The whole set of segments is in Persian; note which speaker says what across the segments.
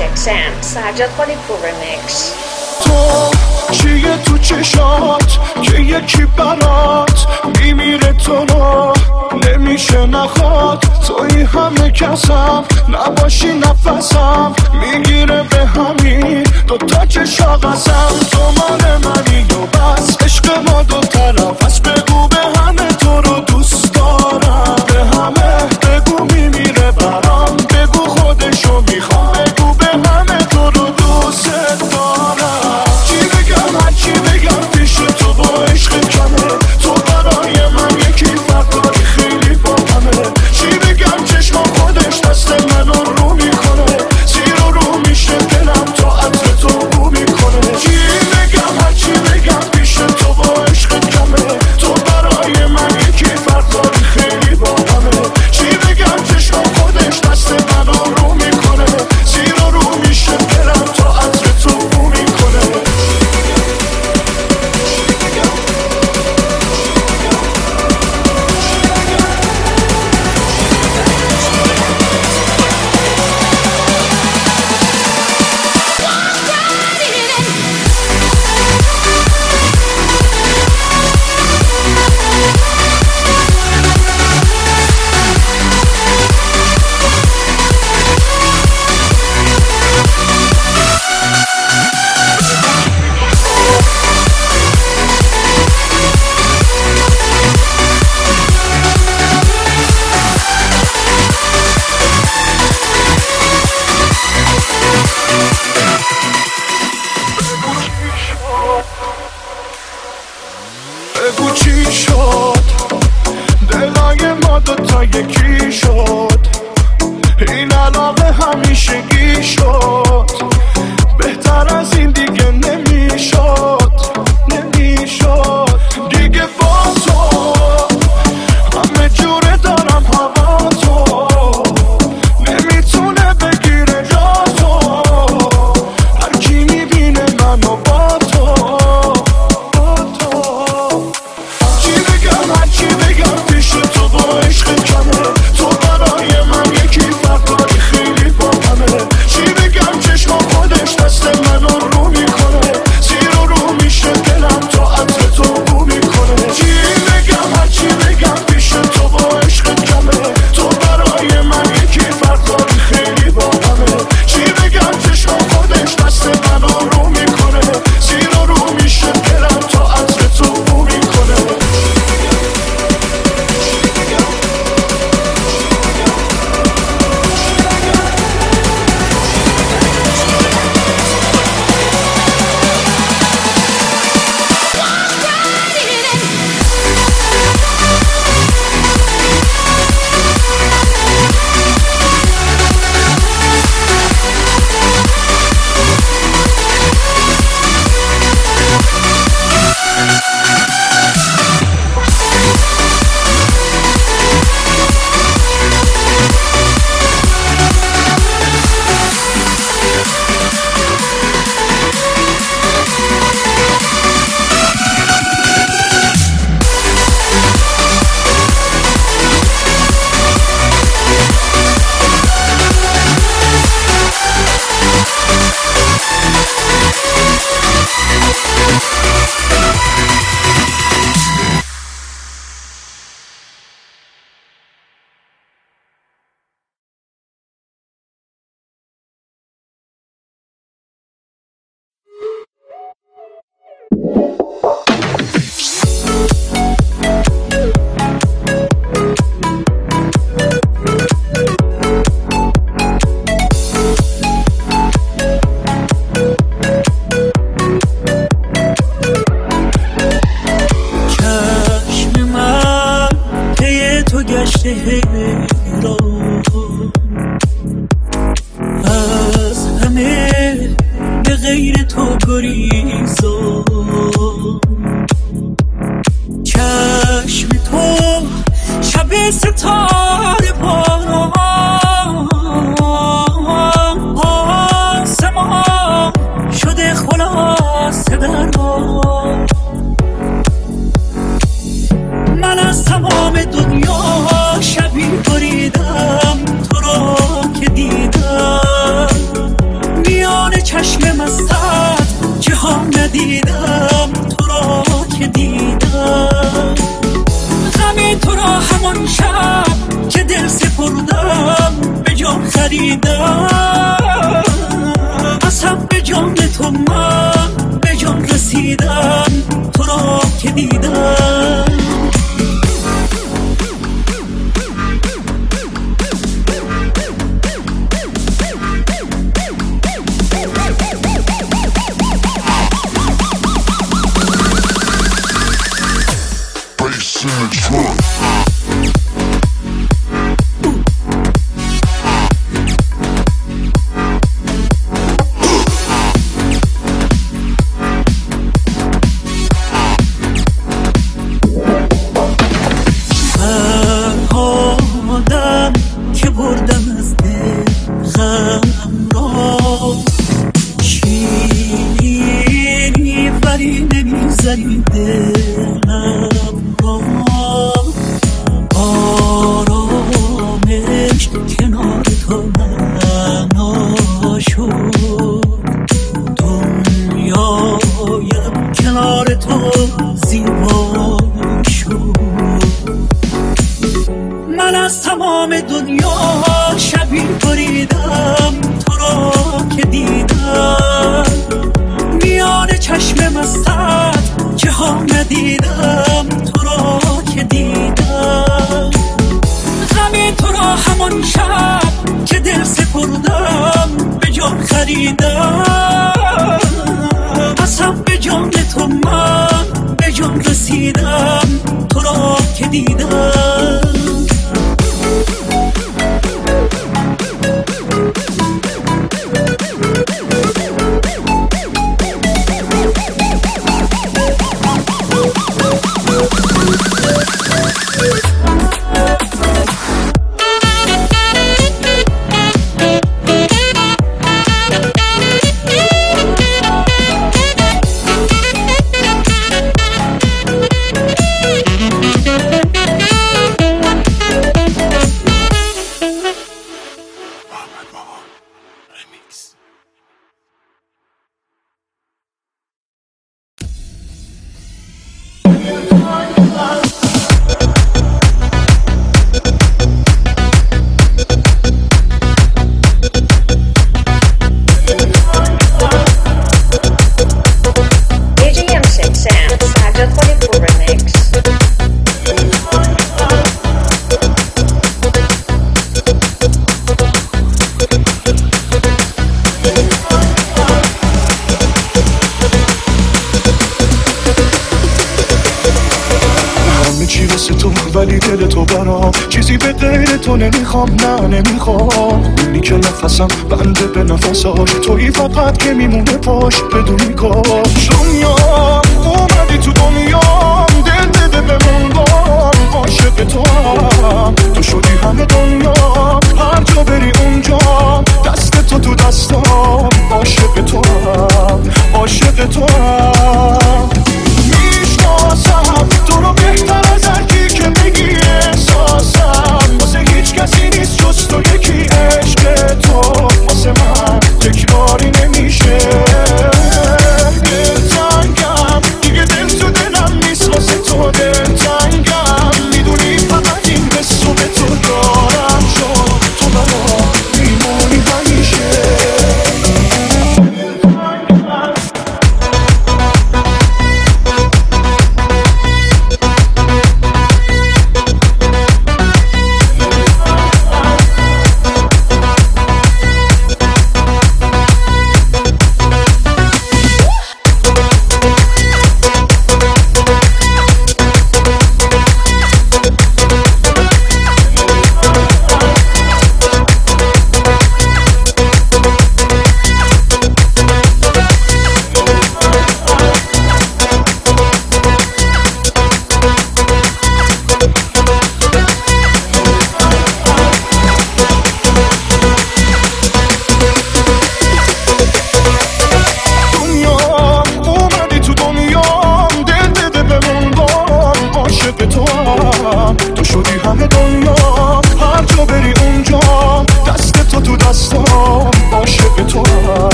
Speaker 1: XXN سجاد خالی پور ریمیکس.
Speaker 2: تو چیه تو چشات که یکی برات میمیره تو رو نمیشه نخواد توی همه کسم نباشی نفسم میگیره به همین دوتا چشا قسم تو مال منی و بس عشق ما دو طرف از بگو به همه تو رو دوست دارم به همه بگو میمیره برام بگو خودشو میخوام بگو به همه تو رو دوست دارم چی بگم هرچی بگم پیش تو با عشق کمه تو برای من یکی فرداری خیلی با همه چی بگم چشم خودش دست منو رو میکنه زیر و رو میشه دلم تا عطر تو بو میکنه چی بگم هرچی بگم پیش تو با عشق کمه تو برای من یکی فرداری خیلی با همه چی بگم چشم خودش دست منو رو میکنه زیر و رو میشه دلم تا عطر تو بو میکنه بگو چی شد دلای ما دوتا یکی شد این علاقه همیشگی شد بهتر از این دیگه نمیشد دیگه با تو همه جوره دارم هوا تو نمیتونه بگیره جا تو هر کی میبینه منو با تو چی بگم هرچی بگم پیش تو با عشق کمه تو برای من یکی فرداری خیلی با همه چی بگم چشم خودش دست منو رو میکنه زیر و رو میشه دلم تا عطر تو بو میکنه چی بگم هرچی بگم پیش تو با عشق کمه تو برای من یکی فرداری خیلی با همه چی بگم چشم خودش دست منو رو میکنه زیر و رو میشه دلم تا عطر تو بو میکنه چشم من پی تو گشته حیران از همه به غیر تو گریزان چشم تو شب ستاره باران آسمان شده خلاصه درمان من از تمام دنیا شبی بریدم تو رو که دیدم
Speaker 3: ندیدم تو را که دیدم، غم تو را همان شب که دل سپردم به جان خریدم، قسم به جان تو من به جان رسیدم تو را که دیدم.
Speaker 2: ولی دل تو برام چیزی به غیر تو نمیخوام، نه نمیخوام. اونی که نفسم بنده به نفساش، تویی فقط که میمونه پاش بدونی کاش. دنیام اومدی تو دنیام، دل بده بمون بام، عاشق تو هم تو شدی همه دنیا، هر جا بری اونجا دست تو تو دستام، عاشق تو هم عاشق تو هم. میشناسم تو رو بهتر از هر کی که بگی احساسم، واسه هیچ کسی نیست جز تو یکی. عشق تو واسه من تکراری نمیشه، دلتنگم دیگه، دل تو دلم نیست واسه تو دلتنگم، میدونی فقط این حسو به تو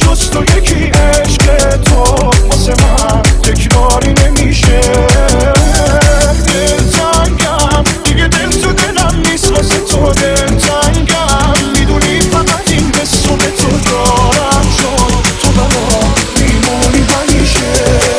Speaker 2: جز تو یکی عشق تو واسه من تکراری نمیشه دلتنگم دیگه دل تو دلم نیست واسه تو دلتنگم میدونی فقط این حسو به تو دارم چون تو برام میمونی همیشه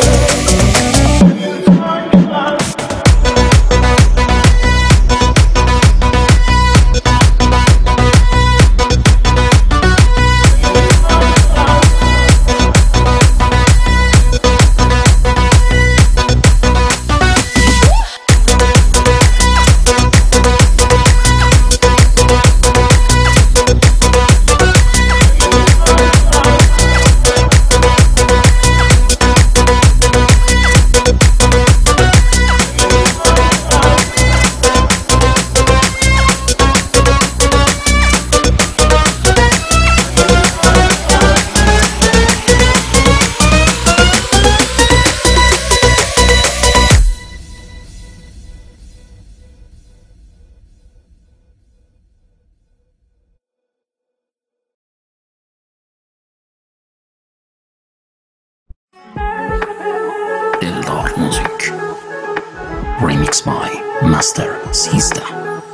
Speaker 4: Remix by Master System.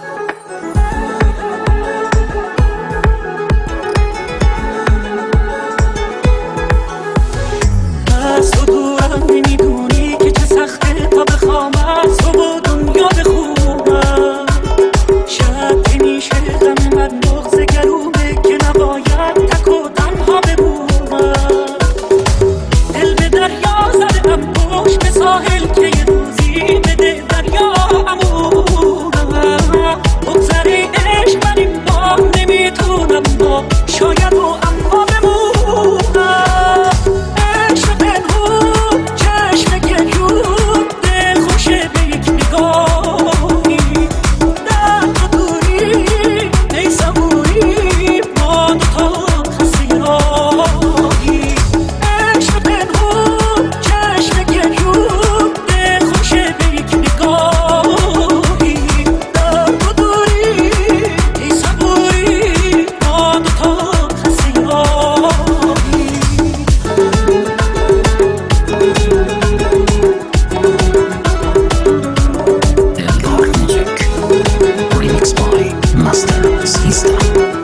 Speaker 3: از تو دورم نمیدونی که چه سخته تا بخوام از تو و دنیا بخونم شب که میشه غم من بغض گلومه که نباید تک و تنها بمونم دل به دریا زدم پشت به ساحل که یه روزی بده دریا امونم بگذره عشق من این بار نمیتونم با شاید و اما بمونم عشق پنهون چشم گریون دل خوشه به یک نگاهی در تو دوری ای صبوری ما دوتا خسته راهی عشق پنهون چشم گریون دل خوشه به یک نگاهی در تو دوری ای صبوری ما دوتا خسته راهی
Speaker 4: Eldar Music. Remix by Master System.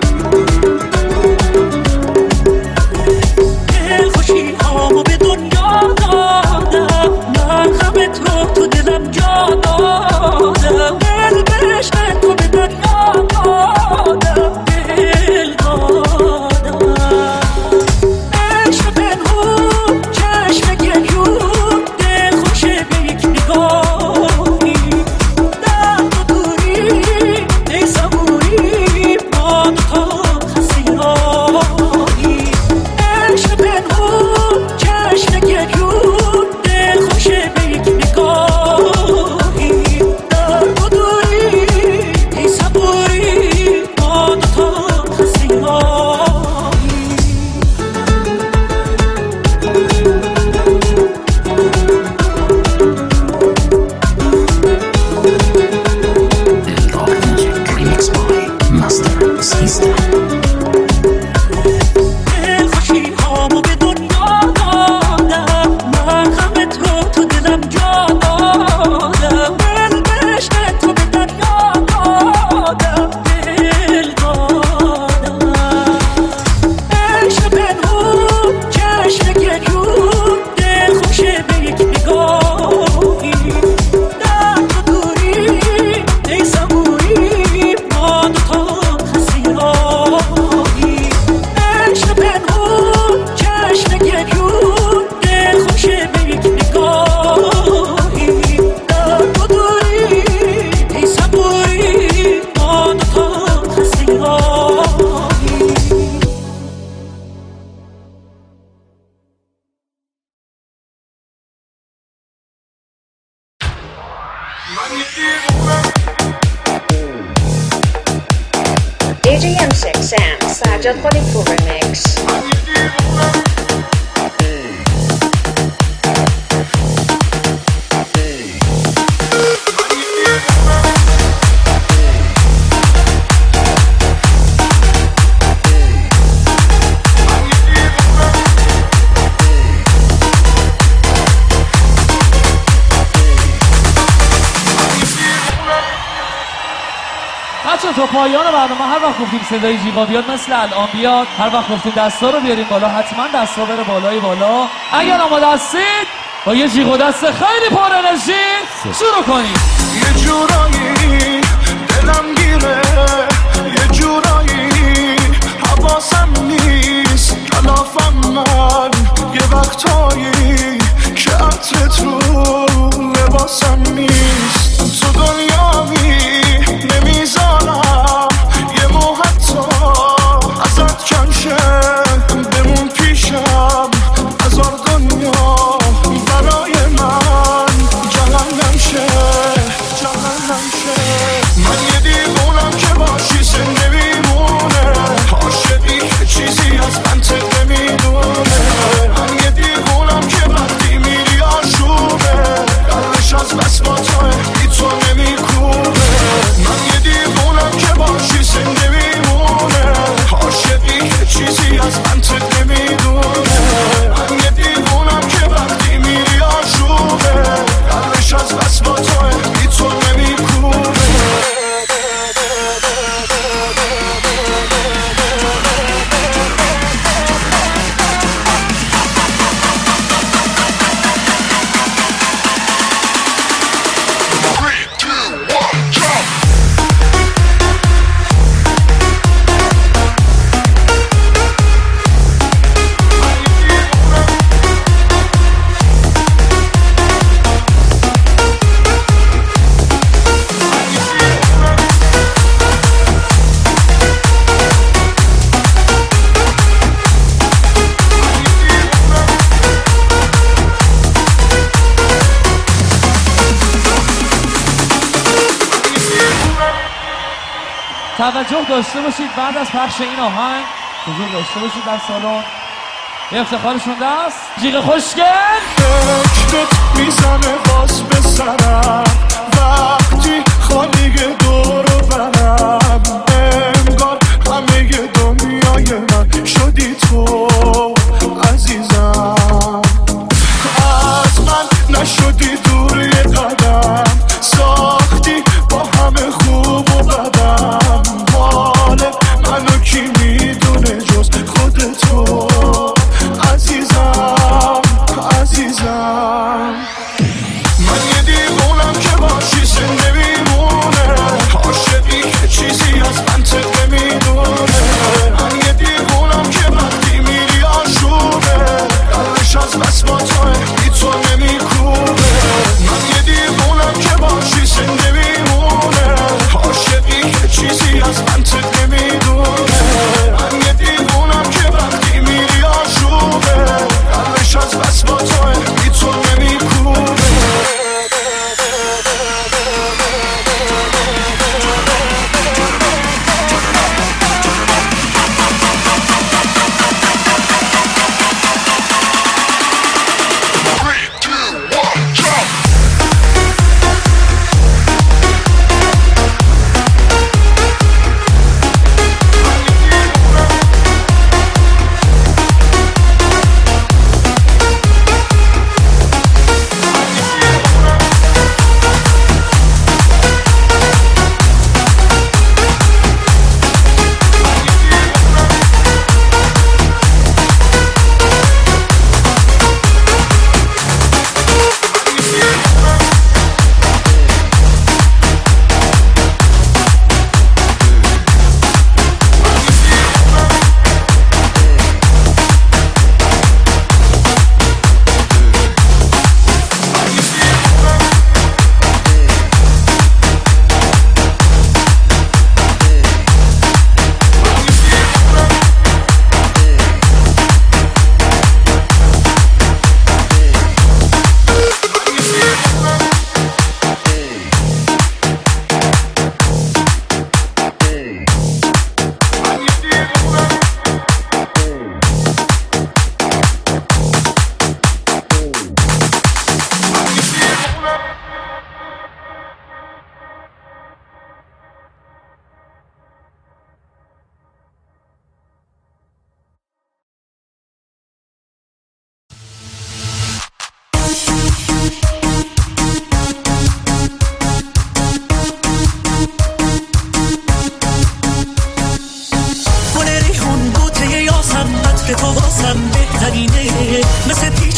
Speaker 3: دلخوشی هامو به دنیا دادم من غمت رو تو دلم جا دادم دل به عشق تو به دریا دادم دل دادم عشق پنهون چشم گریون دل خوشه به یک نگاهی در تو دوری ای صبوری ما دوتا خسته راهی عشق پنهون چشم گریون دل خوشه به یک نگاهی در تو دوری ای صبوری ما دوتا خسته راهی
Speaker 4: Eldar Music. Remix by Master System.
Speaker 3: دلخوشی هامو به دنیا دادم من غمت رو تو دلم جا دادم دل به عشق تو به دریا دادم دل دادم عشق پنهون چشم گریون دل خوشه به یک نگاهی در تو دوری ای صبوری ما دوتا خسته راهی عشق پنهون چشم گریون دل خوشه به یک نگاهی در تو دوری ای صبوری ما دوتا خسته راهی
Speaker 1: DJ M6 and Sajjad Khalifur Remix.
Speaker 5: تا پایان برنامه هر وقت گفتیم صدای جیغا بیاد مثل الان بیاد، هر وقت گفتیم دستا رو بیاریم بالا، حتما دستا بره بالای بالا. اگر آماده هستید با یه جیغ و دست خیلی پر انرژی شروع کنیم.
Speaker 2: یه جورایی دلم گیره، یه جورایی حواسم نیست، کلافم من یه وقتایی که عطر تو لباسم نیست. تو دنیامی نمیذارم یه مو حتی ازت کنشه، بمون پیشم هزار دنیا برای من جهنم شه، جهنم شه. من یه دیوونم که باشی زنده میمونه، عاشقی که چیزی از منطق نمیدونه. من یه دیوونم که وقتی میری آشوبه، قلبش از بس با توه بی تو نمیکوبه. من یه دیوونم که باشی زنده میمونه، عاشقی که چیزی از منطق نمیدونه. من یه دیوونم که وقتی میری آشوبه، قلبش از بس با توه بی تو نمیکوبه.
Speaker 5: توجه داشته باشید بعد از پخش این آهنگ حضور داشته باشید در سالن. یه افتخارشون دست جیغ خوشگل.
Speaker 2: فکرت میزنه باز به سرم وقتی خالی دور و برم، انگار همه دنیای من شدی تو عزیزم. از من نشدی دور یه قدم، ساختی با همه خوب و بدم. حال منو کی میدونه جز خود تو عزیزم، عزیزم. من یه دیوونم که باشی زنده میمونه، عاشق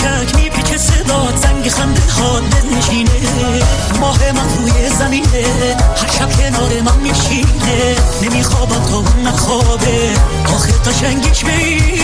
Speaker 3: قشنگ میپیچه صدات زنگ خنده ها دل نشینه ماه من روی زمینه هر شب کنار من میشینه نمیخوابم تا اون نخوابه آخه قشنگیش بی